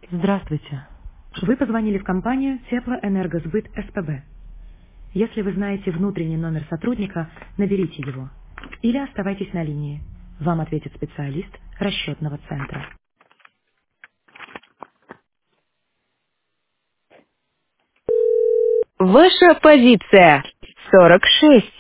Здравствуйте. Вы позвонили в компанию Теплоэнергосбыт СПБ. Если вы знаете внутренний номер сотрудника, наберите его. Или оставайтесь на линии. Вам ответит специалист расчетного центра. Ваша позиция 46.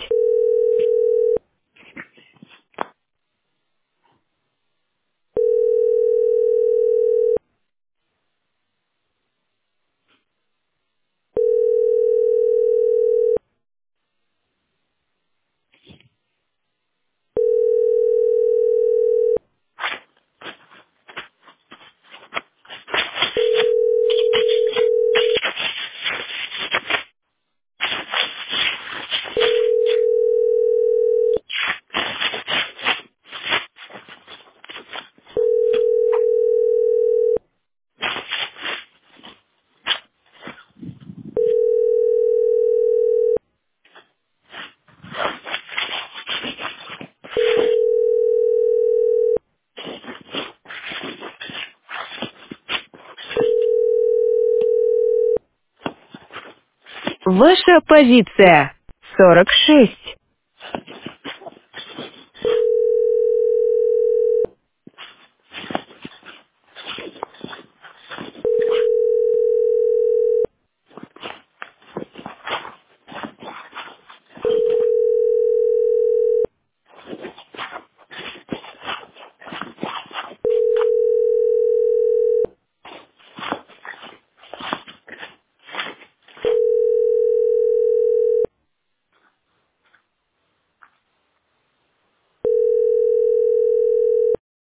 Ваша позиция 46.